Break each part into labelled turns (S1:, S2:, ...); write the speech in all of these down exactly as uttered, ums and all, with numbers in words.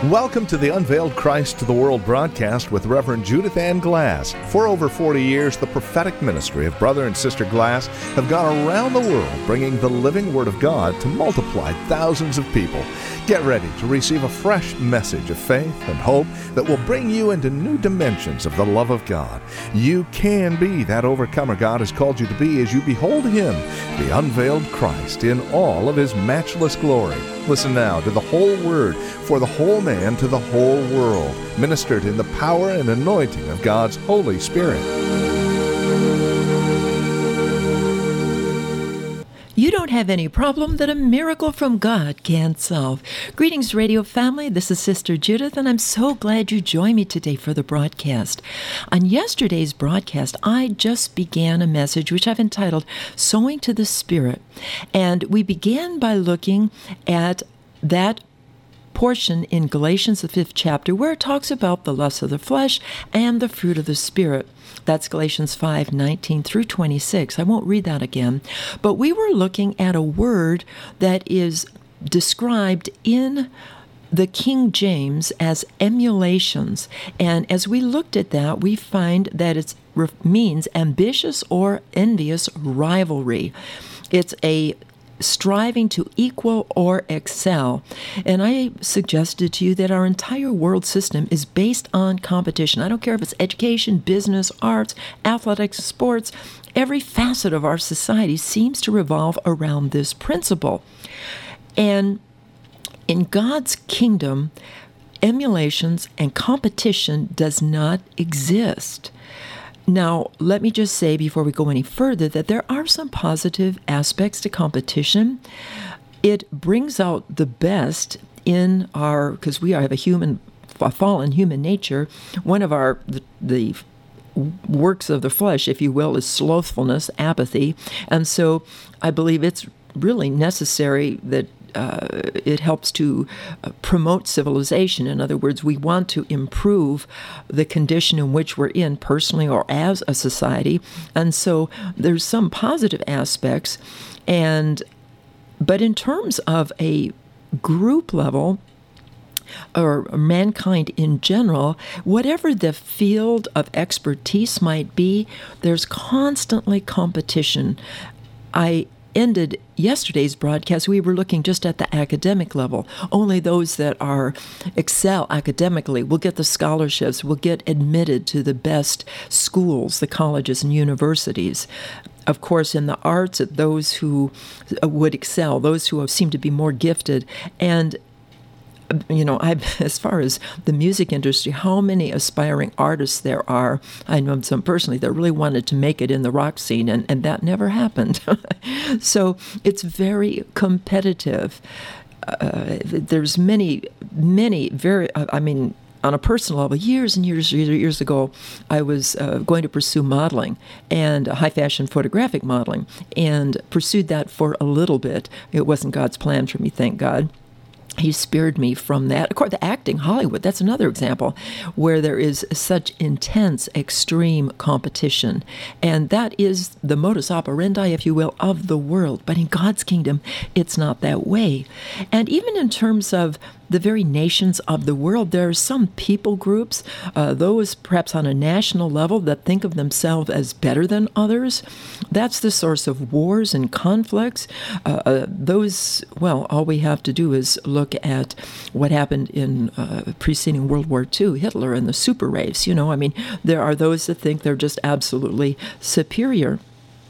S1: Welcome to the Unveiled Christ to the World broadcast with Reverend Judith Ann Glass. For over forty years, the prophetic ministry of Brother and Sister Glass have gone around the world bringing the living Word of God to multiply thousands of people. Get ready to receive a fresh message of faith and hope that will bring you into new dimensions of the love of God. You can be that overcomer God has called you to be as you behold Him, the unveiled Christ, in all of His matchless glory. Listen now to the whole Word for the whole man to the whole world, ministered in the power and anointing of God's Holy Spirit.
S2: You don't have any problem that a miracle from God can't solve. Greetings, radio family. This is Sister Judith, and I'm so glad you joined me today for the broadcast. On yesterday's broadcast, I just began a message which I've entitled Sowing to the Spirit. And we began by looking at that portion in Galatians, the fifth chapter, where it talks about the lust of the flesh and the fruit of the Spirit. That's Galatians five, nineteen through twenty-six. I won't read that again. But we were looking at a word that is described in the King James as emulations. And as we looked at that, we find that it means ambitious or envious rivalry. It's a striving to equal or excel. And I suggested to you that our entire world system is based on competition. I don't care if it's education, business, arts, athletics, sports. Every facet of our society seems to revolve around this principle. And in God's kingdom, emulations and competition does not exist. Now, let me just say before we go any further that there are some positive aspects to competition. It brings out the best in our, because we have a human, a fallen human nature. One of our, the, the works of the flesh, if you will, is slothfulness, apathy. And so I believe it's really necessary that Uh, it helps to uh, promote civilization. In other words, we want to improve the condition in which we're in personally or as a society. And so there's some positive aspects. And but in terms of a group level, or mankind in general, whatever the field of expertise might be, there's constantly competition. I ended yesterday's broadcast, we were looking just at the academic level. Only those that are excel academically will get the scholarships, will get admitted to the best schools, the colleges and universities. Of course, in the arts, those who would excel, those who seem to be more gifted. And you know, I, as far as the music industry, how many aspiring artists there are. I know some personally that really wanted to make it in the rock scene, and, and that never happened. So it's very competitive. Uh, there's many, many very, I mean, on a personal level, years and years and years ago, I was uh, going to pursue modeling and high fashion photographic modeling, and pursued that for a little bit. It wasn't God's plan for me, thank God. He spared me from that. Of course, the acting, Hollywood, that's another example where there is such intense, extreme competition. And that is the modus operandi, if you will, of the world. But in God's kingdom, it's not that way. And even in terms of the very nations of the world, there are some people groups, uh, those perhaps on a national level, that think of themselves as better than others. That's the source of wars and conflicts. Uh, uh, those, well, all we have to do is look at what happened in uh, preceding World War Two, Hitler and the super race. You know, I mean, there are those that think they're just absolutely superior.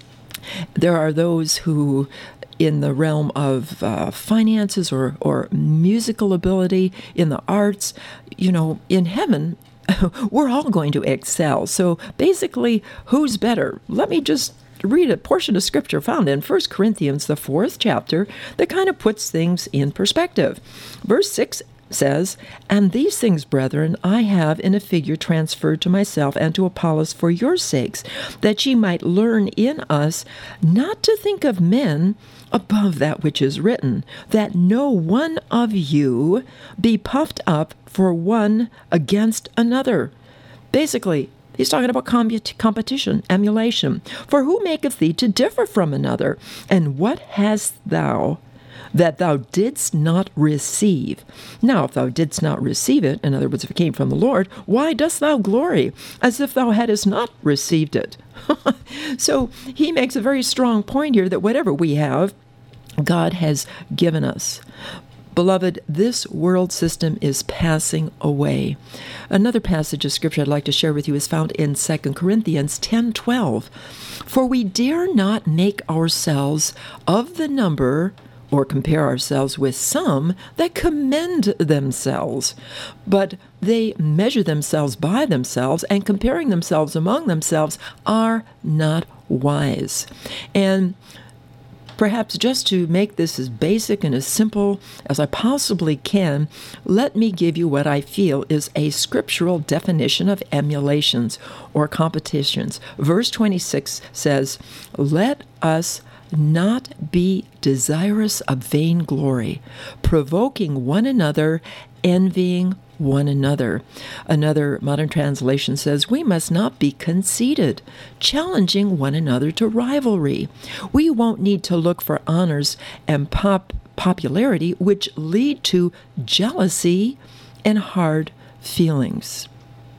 S2: There are those who, in the realm of uh, finances or, or musical ability, in the arts, you know, in heaven, we're all going to excel. So basically, who's better? Let me just read a portion of Scripture found in First Corinthians, the fourth chapter, that kind of puts things in perspective. Verse six says, "And these things, brethren, I have in a figure transferred to myself and to Apollos for your sakes, that ye might learn in us not to think of men above that which is written, that no one of you be puffed up for one against another." Basically, he's talking about competition, emulation. "For who maketh thee to differ from another? And what hast thou that thou didst not receive. Now, if thou didst not receive it, in other words, if it came from the Lord, why dost thou glory, as if thou hadst not received it? So he makes a very strong point here that whatever we have, God has given us. Beloved, this world system is passing away. Another passage of Scripture I'd like to share with you is found in Second Corinthians ten twelve. For we dare not make ourselves of the number, or compare ourselves with some that commend themselves, but they measure themselves by themselves, and comparing themselves among themselves are not wise. And perhaps just to make this as basic and as simple as I possibly can, let me give you what I feel is a scriptural definition of emulations or competitions. Verse twenty-six says, "Let us not be desirous of vainglory, provoking one another, envying one another." Another modern translation says, "We must not be conceited, challenging one another to rivalry." We won't need to look for honors and pop popularity which lead to jealousy and hard feelings.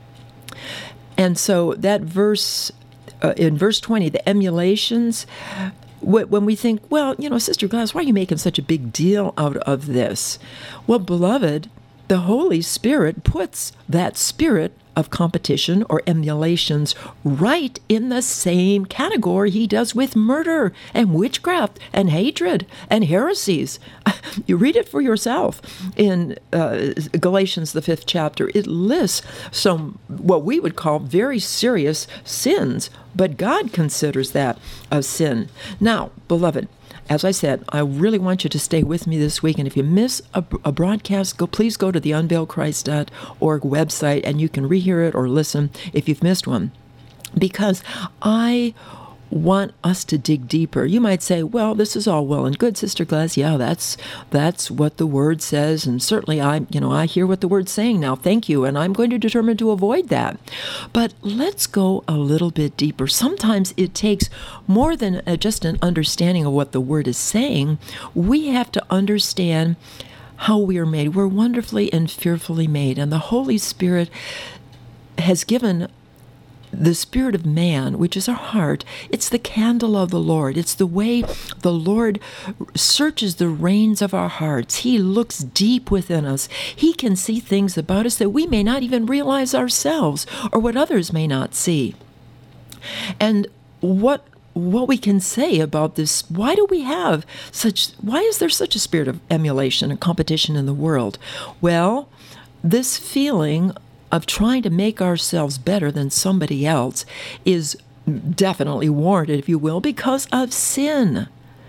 S2: And so that verse, uh, in verse twenty, the emulations, when we think, well, you know, Sister Glass, why are you making such a big deal out of this? Well, beloved, the Holy Spirit puts that spirit of competition or emulations right in the same category he does with murder and witchcraft and hatred and heresies. You read it for yourself in uh, Galatians, the fifth chapter. It lists some, what we would call very serious sins, but God considers that a sin. Now, beloved, as I said, I really want you to stay with me this week, and if you miss a, a broadcast, go please go to the unveiled christ dot org website, and you can rehear it or listen if you've missed one, because I want us to dig deeper. You might say, well, this is all well and good, Sister Glass. Yeah, that's that's what the Word says, and certainly I, you know, I hear what the Word's saying now. Thank you, and I'm going to determine to avoid that. But let's go a little bit deeper. Sometimes it takes more than uh, just an understanding of what the Word is saying. We have to understand how we are made. We're wonderfully and fearfully made, and the Holy Spirit has given the spirit of man, which is our heart. It's the candle of the Lord. It's the way the Lord searches the reins of our hearts. He looks deep within us. He can see things about us that we may not even realize ourselves, or what others may not see. And what what we can say about this, why do we have such, why is there such a spirit of emulation and competition in the world? Well, this feeling of trying to make ourselves better than somebody else is definitely warranted, if you will, because of sin.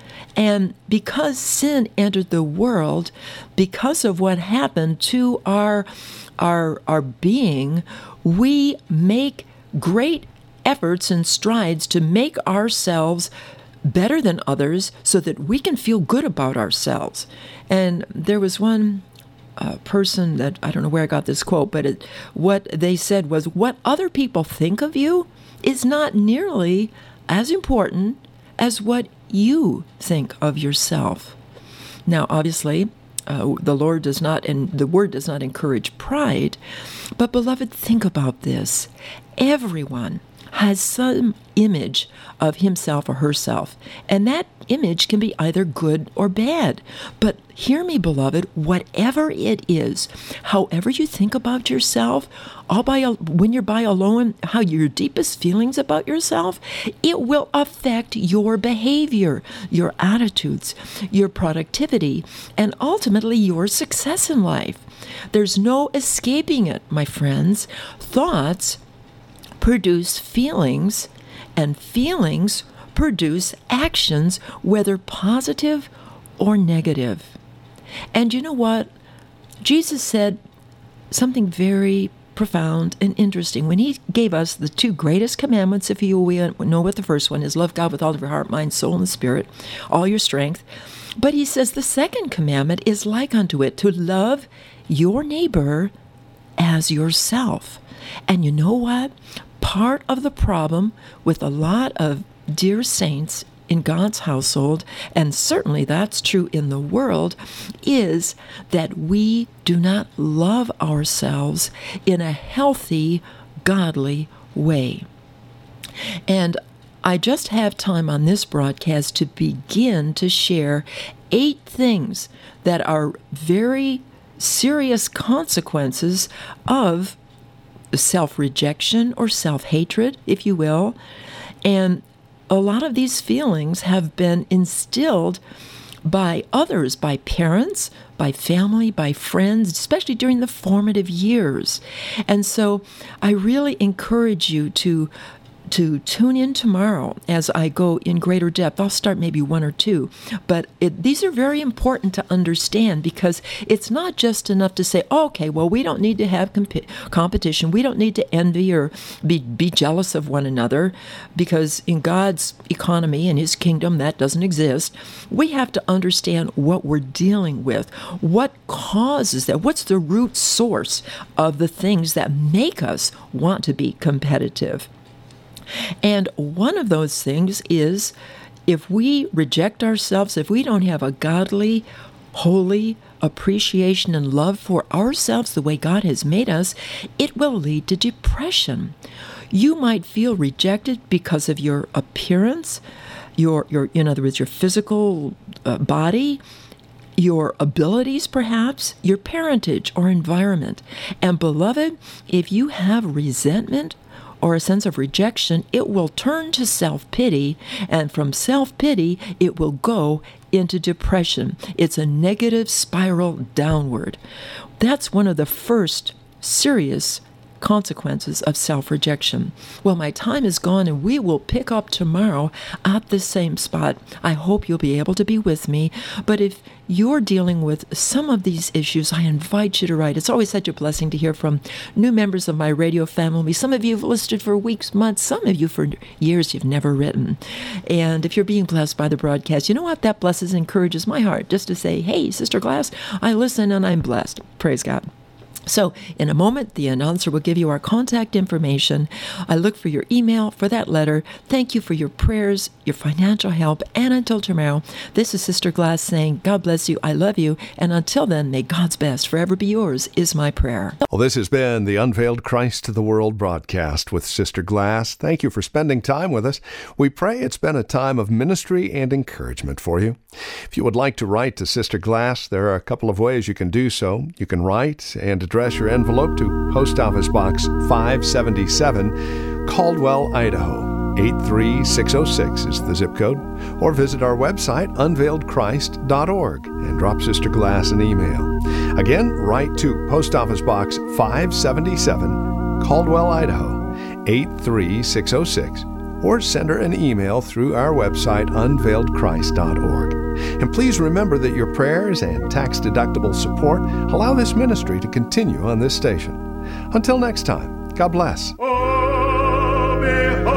S2: And because sin entered the world, because of what happened to our, our, our being, we make great efforts and strides to make ourselves better than others so that we can feel good about ourselves. And there was one Uh, person that, I don't know where I got this quote, but it, what they said was, what other people think of you is not nearly as important as what you think of yourself. Now, obviously, uh, the Lord does not, and the Word does not encourage pride, but beloved, think about this. Everyone has some image of himself or herself, and that image can be either good or bad. But hear me, beloved, whatever it is, however you think about yourself, all by when you're by alone, how your deepest feelings about yourself, it will affect your behavior, your attitudes, your productivity, and ultimately your success in life. There's no escaping it, my friends. Thoughts produce feelings, and feelings produce actions, whether positive or negative. And you know what? Jesus said something very profound and interesting when he gave us the two greatest commandments. If you know what the first one is, love God with all of your heart, mind, soul, and spirit, all your strength. But he says the second commandment is like unto it, to love your neighbor as yourself. And you know what? Part of the problem with a lot of dear saints in God's household, and certainly that's true in the world, is that we do not love ourselves in a healthy, godly way. And I just have time on this broadcast to begin to share eight things that are very serious consequences of self-rejection or self-hatred, if you will. And a lot of these feelings have been instilled by others, by parents, by family, by friends, especially during the formative years. And so I really encourage you to to tune in tomorrow as I go in greater depth. I'll start maybe one or two, but it, these are very important to understand, because it's not just enough to say, oh, okay, well, we don't need to have comp- competition. We don't need to envy or be, be jealous of one another, because in God's economy and His kingdom, that doesn't exist. We have to understand what we're dealing with, what causes that, what's the root source of the things that make us want to be competitive. And one of those things is, if we reject ourselves, if we don't have a godly, holy appreciation and love for ourselves the way God has made us, it will lead to depression. You might feel rejected because of your appearance, your, your in other words, your physical uh, body, your abilities perhaps, your parentage or environment. And beloved, if you have resentment or a sense of rejection, it will turn to self-pity, and from self-pity, it will go into depression. It's a negative spiral downward. That's one of the first serious consequences of self-rejection. Well, my time is gone, and we will pick up tomorrow at the same spot. I hope you'll be able to be with me. But if you're dealing with some of these issues, I invite you to write. It's always such a blessing to hear from new members of my radio family. Some of you have listened for weeks, months, some of you for years you've never written. And if you're being blessed by the broadcast, you know what? That blesses and encourages my heart just to say, hey, Sister Glass, I listen and I'm blessed. Praise God. So in a moment, the announcer will give you our contact information. I look for your email, for that letter. Thank you for your prayers, your financial help. And until tomorrow, this is Sister Glass saying, God bless you, I love you. And until then, may God's best forever be yours, is my prayer.
S1: Well, this has been the Unveiled Christ to the World broadcast with Sister Glass. Thank you for spending time with us. We pray it's been a time of ministry and encouragement for you. If you would like to write to Sister Glass, there are a couple of ways you can do so. You can write and address your envelope to Post Office Box five seventy-seven, Caldwell, Idaho. eight three six oh six is the zip code. Or visit our website, unveiled christ dot org, and drop Sister Glass an email. Again, write to Post Office Box five seventy-seven, Caldwell, Idaho, eight three six oh six. Or send her an email through our website, unveiled christ dot org. And please remember that your prayers and tax-deductible support allow this ministry to continue on this station. Until next time, God bless. Oh,